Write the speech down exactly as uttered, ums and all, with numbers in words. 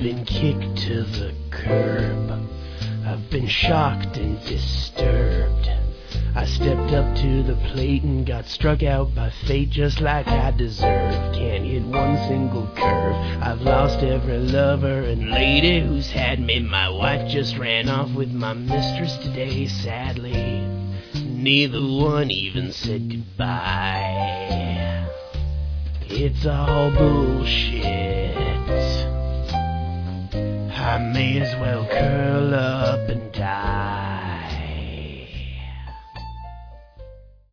been kicked to the curb. I've been shocked and disturbed. I stepped up to the plate and got struck out by fate just like I deserved. Can't hit one single curve. I've lost every lover and lady who's had me. My wife just ran off with my mistress today, sadly. Neither one even said goodbye. It's all bullshit. I may as well curl up and